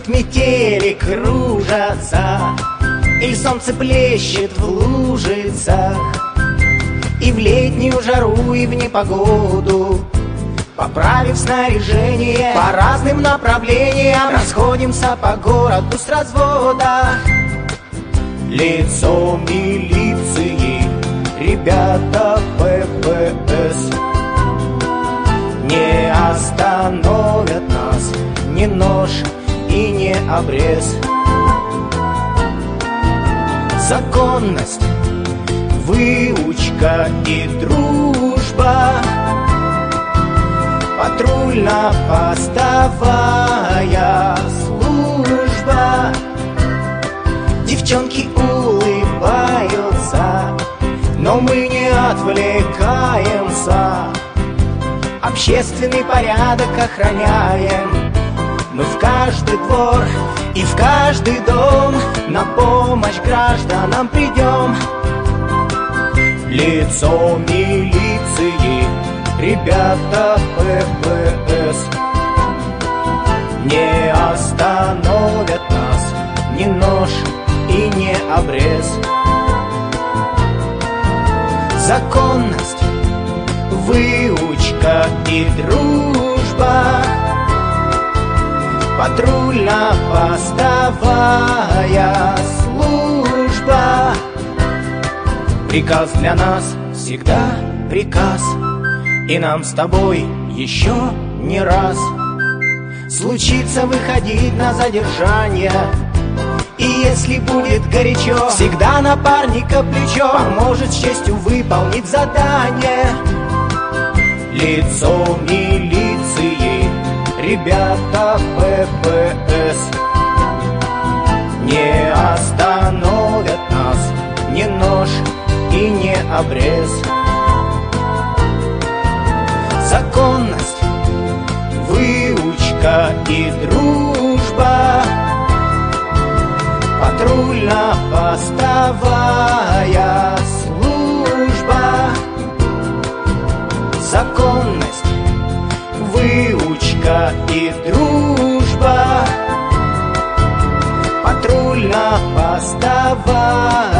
Тут метели кружатся, или солнце плещет в лужицах. И в летнюю жару, и в непогоду, поправив снаряжение, по разным направлениям расходимся по городу с развода. Лицо милиции, ребята ППС, не остановят нас ни нож и ни обрез. Законность, выучка и дружба, патрульно-постовая служба. Девчонки улыбаются, но мы не отвлекаемся. Общественный порядок охраняем. Мы в каждый двор и в каждый дом на помощь гражданам придем. Лицо милиции, ребята ППС, не остановят нас ни нож и ни обрез. Законность, выучка и дружба, патрульно-постовая служба. Приказ для нас всегда приказ, и нам с тобой еще не раз случится выходить на задержание. И если будет горячо, всегда напарника плечо поможет с честью выполнить задание. Лицо милиции, ребята ППС, не остановят нас ни нож и ни обрез. Законность, выучка и дружба, патрульно-постовая служба. Законность, выучка и дружба, патрульно-постовая